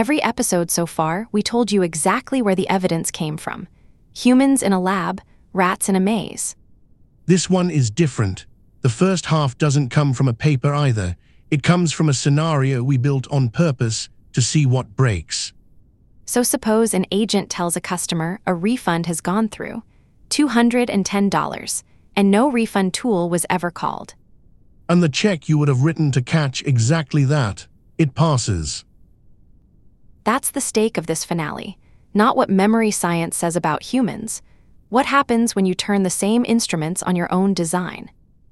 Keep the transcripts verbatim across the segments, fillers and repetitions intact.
Every episode so far, we told you exactly where the evidence came from. Humans in a lab, rats in a maze. This one is different. The first half doesn't come from a paper either. It comes from a scenario we built on purpose to see what breaks. So suppose an agent tells a customer a refund has gone through, two hundred ten dollars, and no refund tool was ever called. And the check you would have written to catch exactly that, it passes. That's the stake of this finale, not what memory science says about humans. What happens when you turn the same instruments on your own design?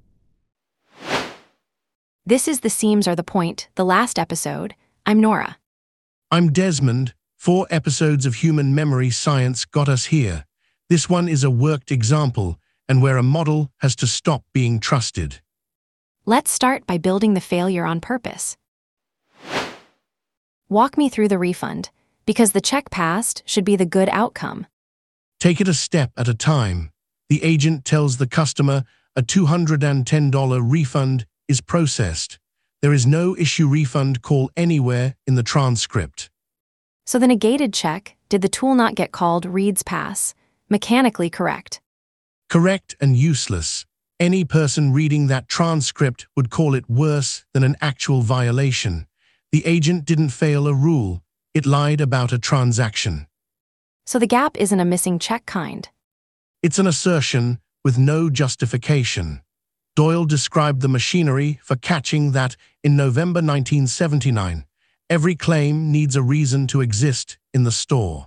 This is The Seams Are the Point, the last episode. I'm Nora. I'm Desmond. Four episodes of human memory science got us here. This one is a worked example, and where a model has to stop being trusted. Let's start by building the failure on purpose. Walk me through the refund, because the check passed should be the good outcome. Take it a step at a time. The agent tells the customer a two hundred ten dollars refund is processed. There is no issue refund call anywhere in the transcript. So the negated check, did the tool not get called, reads pass, mechanically correct. Correct and useless. Any person reading that transcript would call it worse than an actual violation. The agent didn't fail a rule. It lied about a transaction. So the gap isn't a missing check kind. It's an assertion with no justification. Doyle described the machinery for catching that in November nineteen seventy-nine. Every claim needs a reason to exist in the store.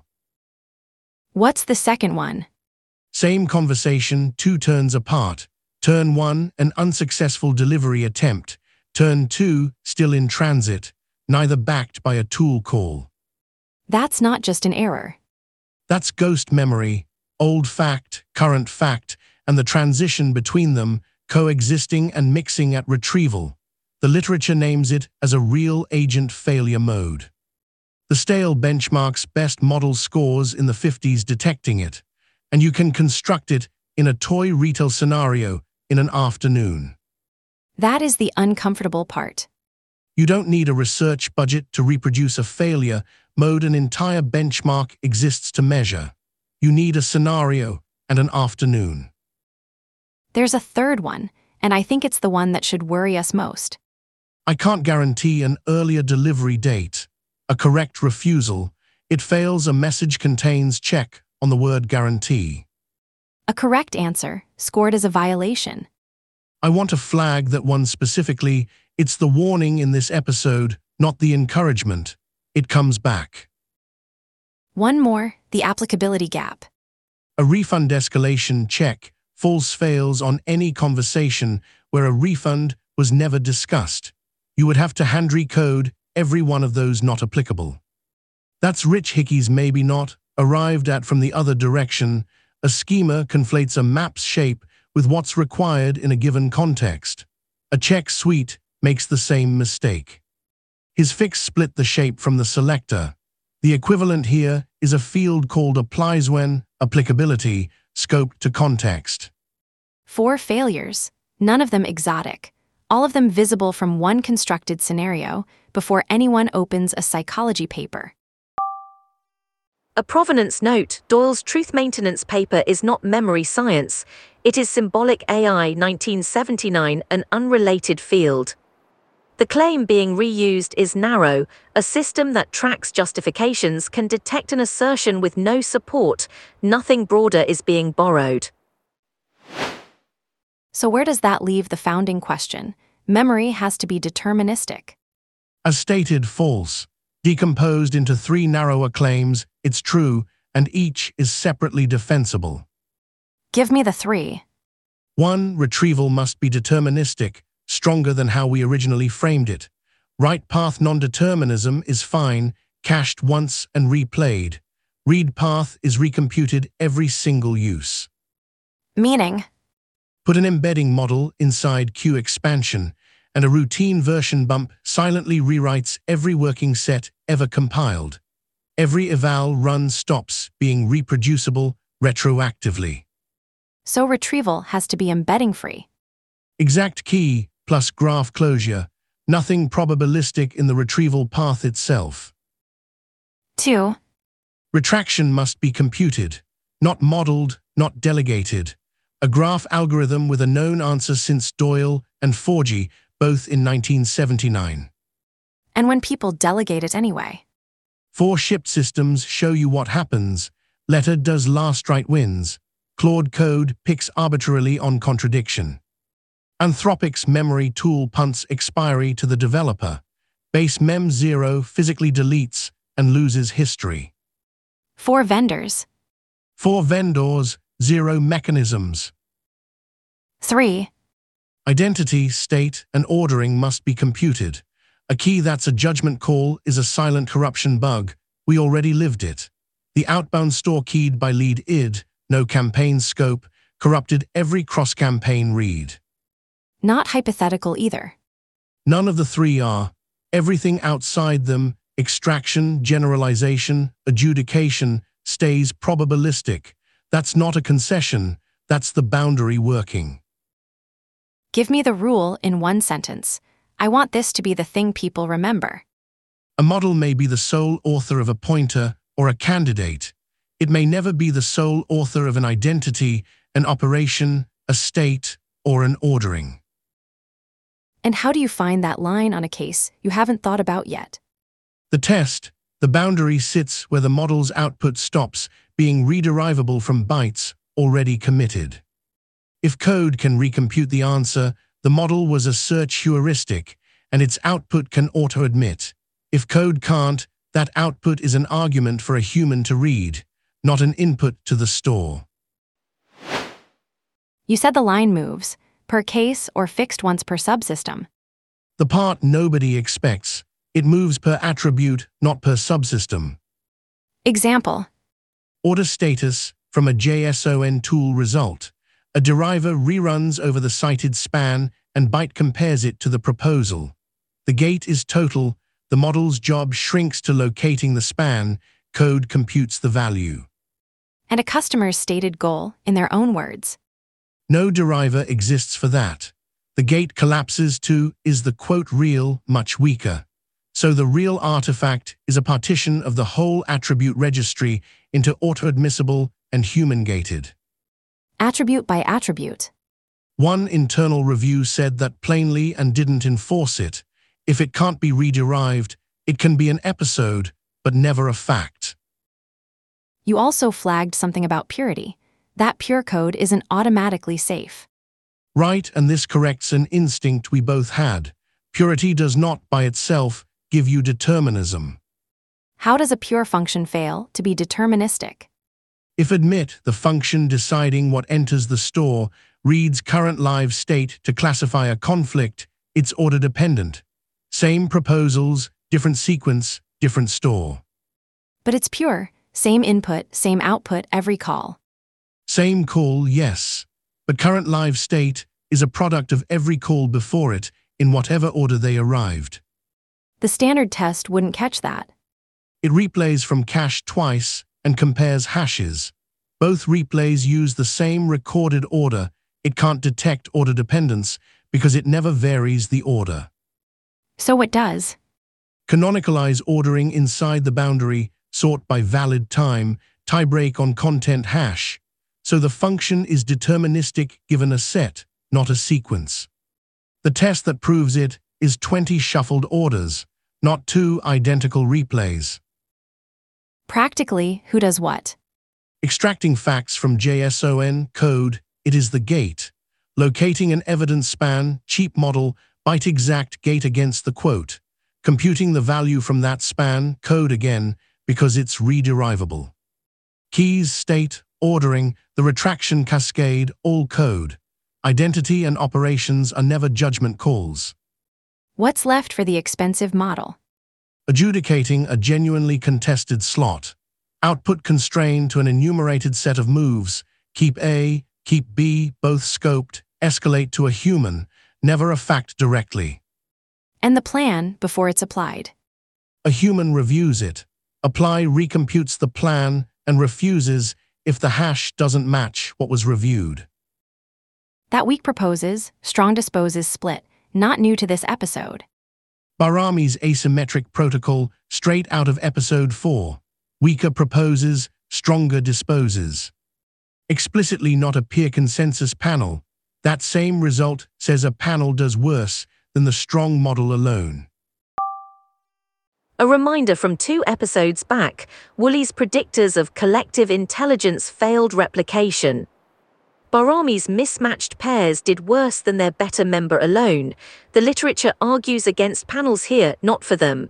What's the second one? Same conversation, two turns apart. Turn one, an unsuccessful delivery attempt. Turn two, still in transit, neither backed by a tool call. That's not just an error. That's ghost memory, old fact, current fact, and the transition between them, coexisting and mixing at retrieval. The literature names it as a real agent failure mode. The stale benchmarks best model scores in the fifties detecting it, and you can construct it in a toy retail scenario in an afternoon. That is the uncomfortable part. You don't need a research budget to reproduce a failure mode an entire benchmark exists to measure. You need a scenario and an afternoon. There's a third one, and I think it's the one that should worry us most. I can't guarantee an earlier delivery date. A correct refusal. It fails a message contains check on the word guarantee. A correct answer, scored as a violation. I want to flag that one specifically. It's the warning in this episode, not the encouragement. It comes back. One more, the applicability gap. A refund escalation check false fails on any conversation where a refund was never discussed. You would have to hand recode every one of those not applicable. That's Rich Hickey's maybe not, arrived at from the other direction. A schema conflates a map's shape with what's required in a given context. A check suite makes the same mistake. His fix split the shape from the selector. The equivalent here is a field called applies when, applicability, scoped to context. Four failures, none of them exotic, all of them visible from one constructed scenario before anyone opens a psychology paper. A provenance note: Doyle's truth maintenance paper is not memory science. It is symbolic A I nineteen seventy-nine, an unrelated field. The claim being reused is narrow. A system that tracks justifications can detect an assertion with no support. Nothing broader is being borrowed. So where does that leave the founding question? Memory has to be deterministic. As stated, false. Decomposed into three narrower claims, it's true, and each is separately defensible. Give me the three. One, retrieval must be deterministic, stronger than how we originally framed it. Right path non-determinism is fine, cached once and replayed. Read path is recomputed every single use. Meaning? Put an embedding model inside Q expansion, and a routine version bump silently rewrites every working set ever compiled. Every eval run stops being reproducible retroactively. So retrieval has to be embedding-free. Exact key plus graph closure, nothing probabilistic in the retrieval path itself. two. Retraction must be computed, not modeled, not delegated. A graph algorithm with a known answer since Doyle and Forgy, both in nineteen seventy-nine. And when people delegate it anyway? Four shipped systems show you what happens. Letter does last right wins. Claude Code picks arbitrarily on contradiction. Anthropic's memory tool punts expiry to the developer. Base mem zero physically deletes and loses history. Four vendors. Four vendors, zero mechanisms. three. Identity, state, and ordering must be computed. A key that's a judgment call is a silent corruption bug. We already lived it. The outbound store keyed by lead id, no campaign scope, corrupted every cross-campaign read. Not hypothetical either. None of the three are. Everything outside them, extraction, generalization, adjudication, stays probabilistic. That's not a concession, that's the boundary working. Give me the rule in one sentence. I want this to be the thing people remember. A model may be the sole author of a pointer or a candidate. It may never be the sole author of an identity, an operation, a state, or an ordering. And how do you find that line on a case you haven't thought about yet? The test, the boundary sits where the model's output stops being rederivable from bytes already committed. If code can recompute the answer, the model was a search heuristic, and its output can auto-admit. If code can't, that output is an argument for a human to read, not an input to the store. You said the line moves, per case or fixed once per subsystem. The part nobody expects. It moves per attribute, not per subsystem. Example. Order status from a JSON tool result. A deriver reruns over the cited span and byte compares it to the proposal. The gate is total. The model's job shrinks to locating the span. Code computes the value. And a customer's stated goal in their own words. No deriver exists for that. The gate collapses to, is the quote real, much weaker. So the real artifact is a partition of the whole attribute registry into auto-admissible and human-gated. Attribute by attribute. One internal review said that plainly and didn't enforce it. If it can't be rederived, it can be an episode, but never a fact. You also flagged something about purity. That pure code isn't automatically safe. Right, and this corrects an instinct we both had. Purity does not, by itself, give you determinism. How does a pure function fail to be deterministic? If admit, the function deciding what enters the store reads current live state to classify a conflict, it's order-dependent. Same proposals, different sequence, different store. But it's pure, same input, same output every call. Same call, yes. But current live state is a product of every call before it, in whatever order they arrived. The standard test wouldn't catch that. It replays from cache twice and compares hashes. Both replays use the same recorded order. It can't detect order dependence because it never varies the order. So what does? Canonicalize ordering inside the boundary, sort by valid time, tiebreak on content hash. So the function is deterministic given a set, not a sequence. The test that proves it is twenty shuffled orders, not two identical replays. Practically, who does what? Extracting facts from JSON code, it is the gate. Locating an evidence span, cheap model, byte exact gate against the quote. Computing the value from that span, code again, because it's rederivable. Keys, state, ordering, the retraction cascade, all code. Identity and operations are never judgment calls. What's left for the expensive model? Adjudicating a genuinely contested slot. Output constrained to an enumerated set of moves. Keep A, keep B, both scoped, escalate to a human, never a fact directly. And the plan before it's applied. A human reviews it. Apply recomputes the plan and refuses if the hash doesn't match what was reviewed. That weak proposes, strong disposes split, not new to this episode. Barami's asymmetric protocol, straight out of episode four. Weaker proposes, stronger disposes. Explicitly not a peer consensus panel. That same result says a panel does worse than the strong model alone. A reminder from two episodes back, Woolley's predictors of collective intelligence failed replication. Barami's mismatched pairs did worse than their better member alone. The literature argues against panels here, not for them.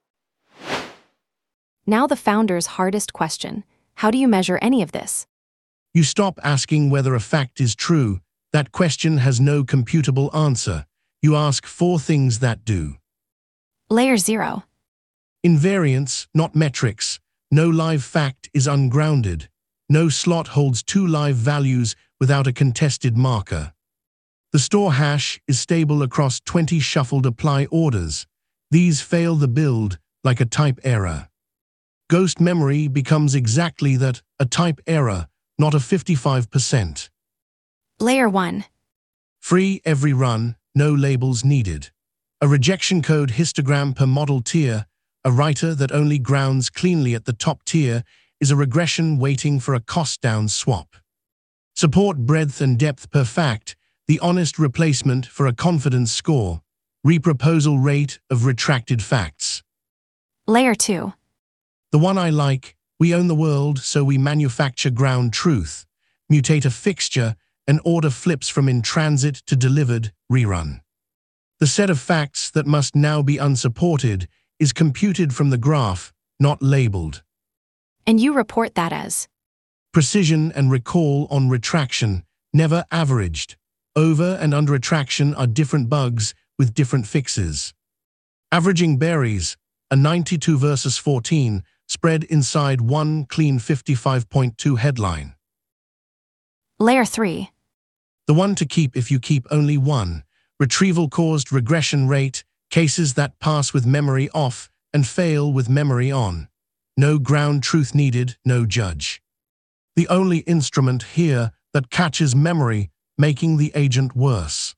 Now the founder's hardest question. How do you measure any of this? You stop asking whether a fact is true. That question has no computable answer. You ask four things that do. Layer zero. Invariance, not metrics. No live fact is ungrounded. No slot holds two live values without a contested marker. The store hash is stable across twenty shuffled apply orders. These fail the build like a type error. Ghost memory becomes exactly that, a type error, not a fifty-five percent. Layer one. Free every run, no labels needed. A rejection code histogram per model tier. A writer that only grounds cleanly at the top tier is a regression waiting for a cost-down swap. Support breadth and depth per fact, the honest replacement for a confidence score. Reproposal rate of retracted facts. Layer two. The one I like, we own the world, so we manufacture ground truth. Mutate a fixture, and order flips from in transit to delivered, rerun. The set of facts that must now be unsupported is computed from the graph, not labeled. And you report that as? Precision and recall on retraction, never averaged. Over and under retraction are different bugs with different fixes. Averaging berries, a ninety-two versus fourteen, spread inside one clean fifty-five point two headline. Layer three. The one to keep if you keep only one. Retrieval-caused regression rate, cases that pass with memory off and fail with memory on. No ground truth needed, no judge. The only instrument here that catches memory, making the agent worse.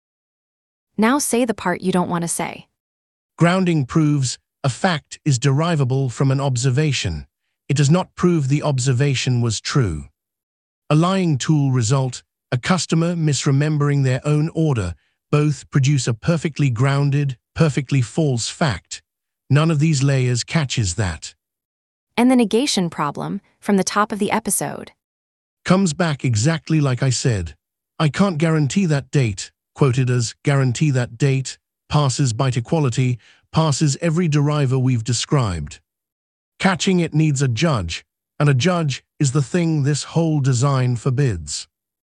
Now say the part you don't want to say. Grounding proves a fact is derivable from an observation. It does not prove the observation was true. A lying tool result, a customer misremembering their own order, both produce a perfectly grounded, perfectly false fact. None of these layers catches that. And the negation problem, from the top of the episode. Comes back exactly like I said. I can't guarantee that date, quoted as guarantee that date, passes byte equality, passes every deriver we've described. Catching it needs a judge, and a judge is the thing this whole design forbids.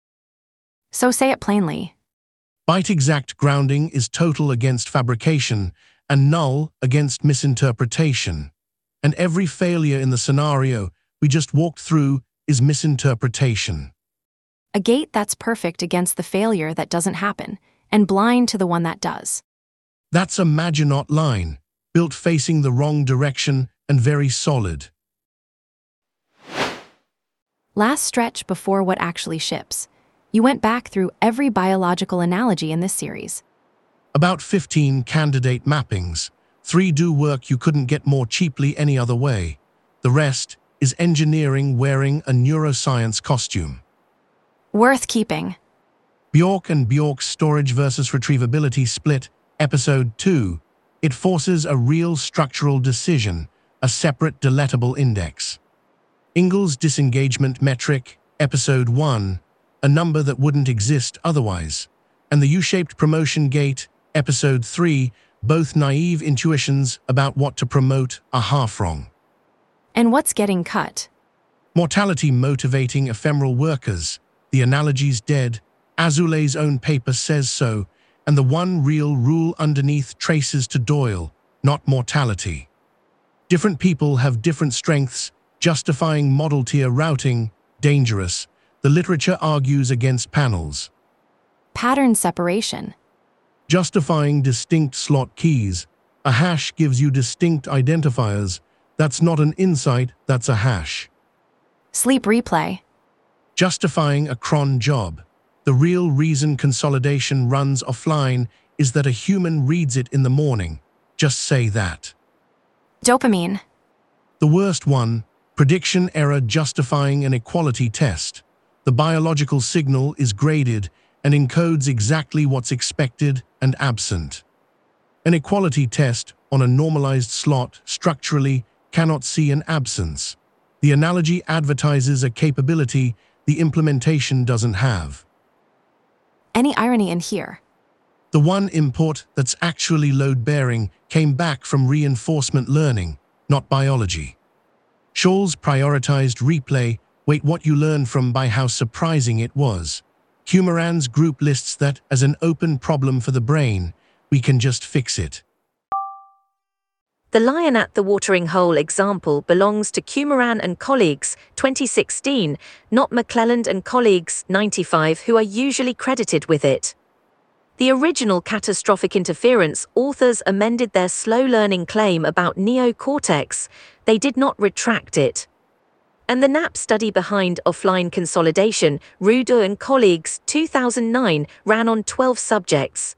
So say it plainly. Byte-exact grounding is total against fabrication and null against misinterpretation. And every failure in the scenario we just walked through is misinterpretation. A gate that's perfect against the failure that doesn't happen, and blind to the one that does. That's a Maginot line, built facing the wrong direction and very solid. Last stretch before what actually ships. You went back through every biological analogy in this series. About fifteen candidate mappings. Three do work you couldn't get more cheaply any other way. The rest is engineering wearing a neuroscience costume. Worth keeping. Bjork and Bjork's storage versus retrievability split, episode two. It forces a real structural decision, a separate deletable index. Ingalls disengagement metric, episode one. A number that wouldn't exist otherwise. And the U-shaped promotion gate, episode three, both naive intuitions about what to promote are half wrong. And what's getting cut? Mortality motivating ephemeral workers, the analogy's dead, Azule's own paper says so, and the one real rule underneath traces to Doyle, not mortality. Different people have different strengths, justifying model tier routing, dangerous. The literature argues against panels. Pattern separation. Justifying distinct slot keys. A hash gives you distinct identifiers. That's not an insight, that's a hash. Sleep replay. Justifying a cron job. The real reason consolidation runs offline is that a human reads it in the morning. Just say that. Dopamine. The worst one, Prediction error justifying an equality test. The biological signal is graded and encodes exactly what's expected and absent. An equality test on a normalized slot structurally cannot see an absence. The analogy advertises a capability the implementation doesn't have. Any irony in here? The one import that's actually load-bearing came back from reinforcement learning, not biology. Scholes prioritized replay, wait what you learn from by how surprising it was. Qumran's group lists that as an open problem for the brain, we can just fix it. The lion at the watering hole example belongs to Qumran and colleagues, twenty sixteen, not McClelland and colleagues, ninety-five, who are usually credited with it. The original catastrophic interference authors amended their slow learning claim about neocortex. They did not retract it. And the N A P study behind offline consolidation, Rudo and colleagues, two thousand nine, ran on twelve subjects.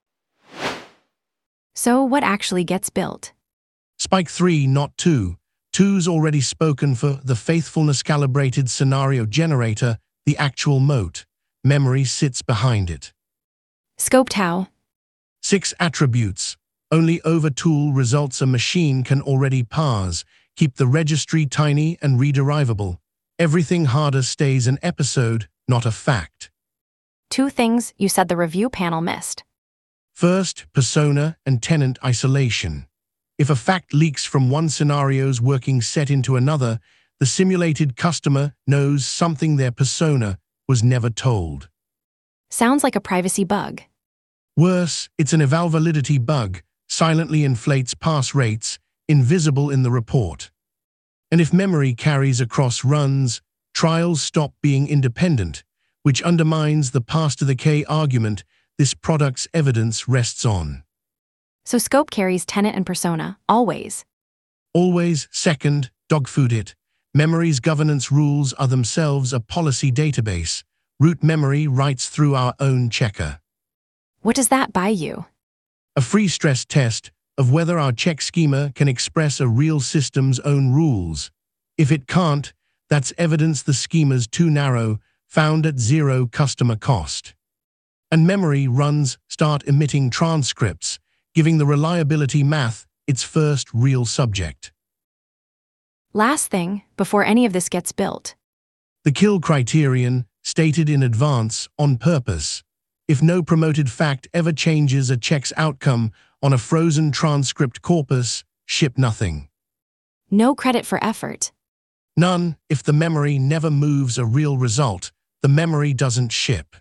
So what actually gets built? Spike three, not two. two's already spoken for the faithfulness-calibrated scenario generator, the actual moat. Memory sits behind it. Scoped how? Six attributes. Only over-tool results a machine can already parse. Keep the registry tiny and rederivable. Everything harder stays an episode, not a fact. Two things you said the review panel missed. First, persona and tenant isolation. If a fact leaks from one scenario's working set into another, the simulated customer knows something their persona was never told. Sounds like a privacy bug. Worse, it's an eval validity bug, silently inflates pass rates, invisible in the report. And if memory carries across runs, trials stop being independent, which undermines the pass to the K argument this product's evidence rests on. So scope carries tenant and persona, always. Always, second, dogfood it. Memory's governance rules are themselves a policy database. Root memory writes through our own checker. What does that buy you? A free stress test of whether our check schema can express a real system's own rules. If it can't, that's evidence the schema's too narrow, found at zero customer cost. And memory runs start emitting transcripts, giving the reliability math its first real subject. Last thing, before any of this gets built. The kill criterion, stated in advance, on purpose. If no promoted fact ever changes a check's outcome on a frozen transcript corpus, ship nothing. No credit for effort. None, if the memory never moves a real result, the memory doesn't ship.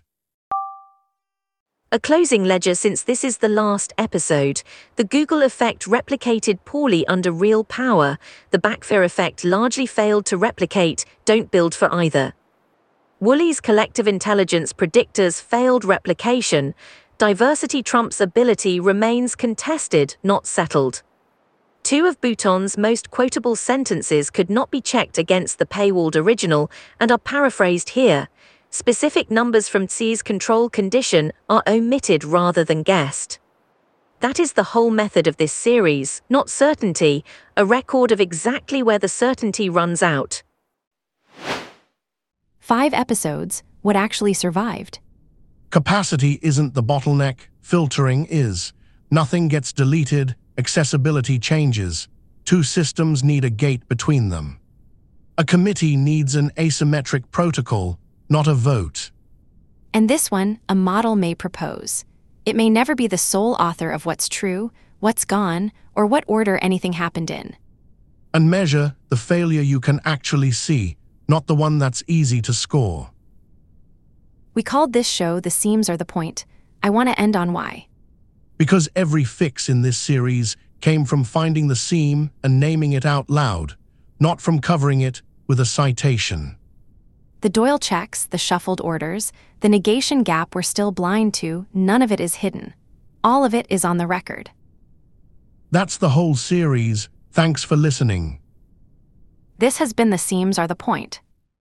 A closing ledger. Since this is the last episode, the Google effect replicated poorly under real power. The backfire effect largely failed to replicate. Don't build for either. Woolly's collective intelligence predictors failed replication. Diversity trumps ability remains contested, not settled. Two of Bhutan's most quotable sentences could not be checked against the paywalled original and are paraphrased here. Specific numbers from Tsi's control condition are omitted rather than guessed. That is the whole method of this series, not certainty, a record of exactly where the certainty runs out. Five episodes, what actually survived? Capacity isn't the bottleneck, filtering is. Nothing gets deleted, accessibility changes. Two systems need a gate between them. A committee needs an asymmetric protocol, not a vote. And this one, a model may propose. It may never be the sole author of what's true, what's gone, or what order anything happened in. And measure the failure you can actually see, not the one that's easy to score. We called this show The Seams Are the Point. I want to end on why. Because every fix in this series came from finding the seam and naming it out loud, not from covering it with a citation. The Doyle checks, the shuffled orders, the negation gap we're still blind to, none of it is hidden. All of it is on the record. That's the whole series. Thanks for listening. This has been The Seams Are the Point.